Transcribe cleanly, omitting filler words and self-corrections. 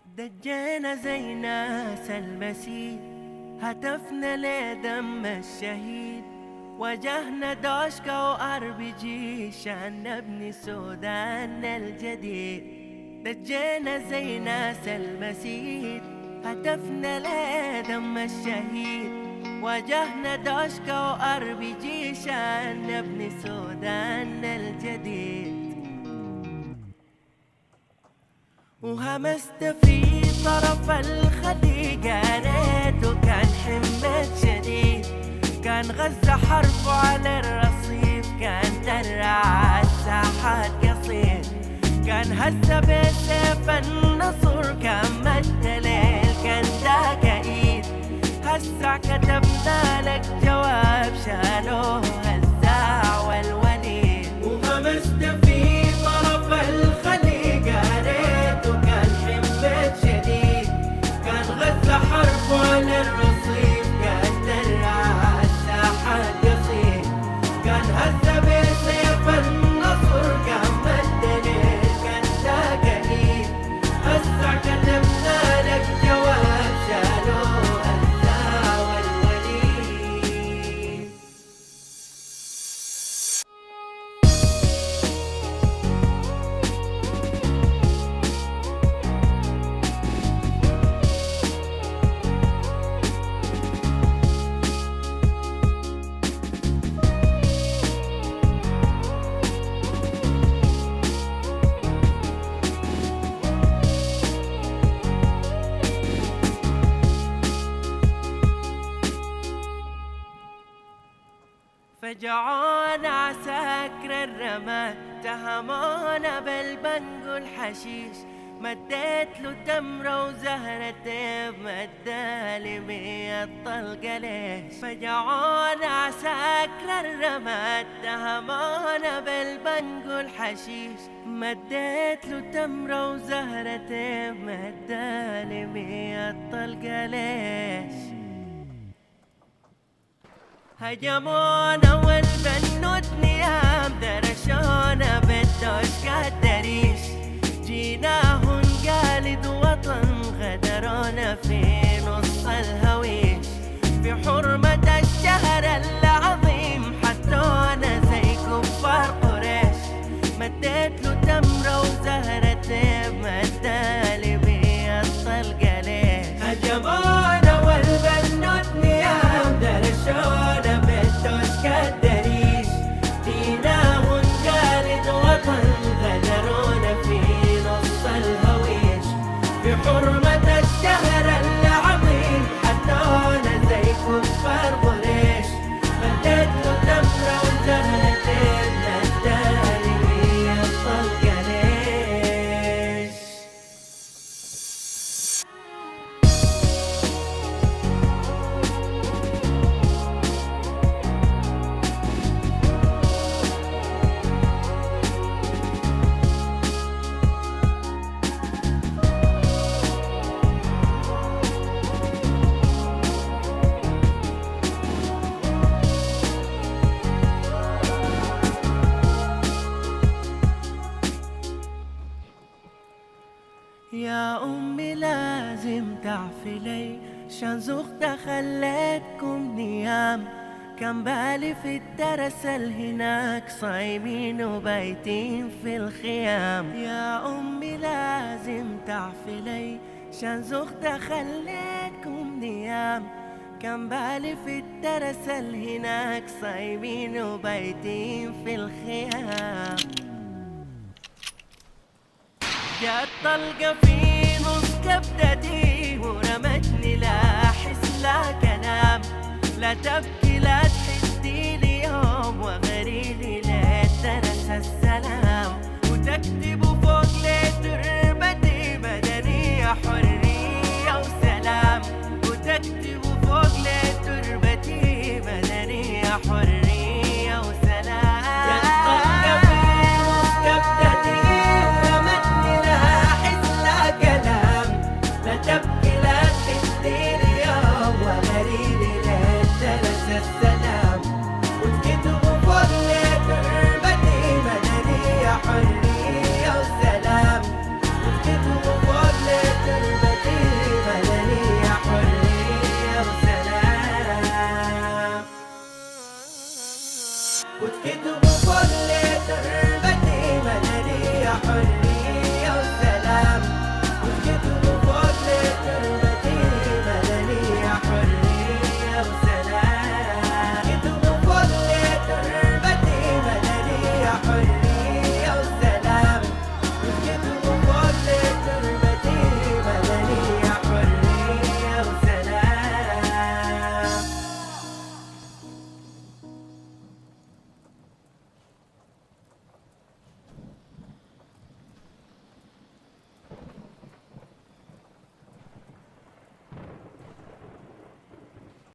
دجينا زي ناس المسيح، هتفنا لدم الشهيد، واجهنا دوشكا وار بي جي عشان نبني سوداننا الجديد. دجينا زي ناس المسيح، هتفنا لدم الشهيد، واجهنا دوشكا وار بي جي عشان نبني سوداننا الجديد. وهمست في طرف الخليج قريته كان حمة شديد، كان غزة حرفه على الرصيف، كان درع الساحات قصير، كان هز بسيف النصر، كان مد ليل كان ذاك ايد. هسع كتبنا لك جواب شالوه الزاع والوليد. وهمست في طرف الخليج قريته كان حمة شديد، كان غزة حرفه على الرصيف، كان درع الساحات قصير، كان هز بسيف النصر، كان مد ليل كان ذاك ايد. هسع كتبنا لك جواب شالوه الزاع والوليد. فجعونا عساكر الرماد، اتهمونا بالبنج والحشيش، مديت له تمرة وزهرة مدالي 100 طلقة ليش. فجعونا عساكر الرماد، اتهمونا بالبنج والحشيش، مديت له تمرة وزهرة مدالي 100 طلقة ليش. هجمونا والبنود نيام، درشونا بالدوشكا الدريش، جيناهم قالد وطن، غدرونا في نص الهويش، في حرمة الشهر العظيم حطونا زي كفار قريش، مديت له تمرة وزهرة مدالي 100 طلقة ليش. هجمونا والبنود نيام، درشونا بالدوشكا الدريش، جيناهم قالد وطن، غدرونا في نص الهويش، في حرمة الشهر العظيم حطونا زي كفار قريش، مديت له تمرة وزهرة مدالي 100 طلقة ليش. يا أمي لازم تعفي لي، شان زغت خليتكم نيام، كان بالي في الدرس هناك صايمين وبايتين في الخيام. يا أمي لازم تعفي لي، شان زغت خليتكم نيام، كان بالي في الدرس هناك صايمين وبايتين في الخيام. جات طلقة في نص كبدتي ورمتني لا أحس لا كلام، لا تبكي لا تحدي لي يوم وغريلي لا ترس السلام.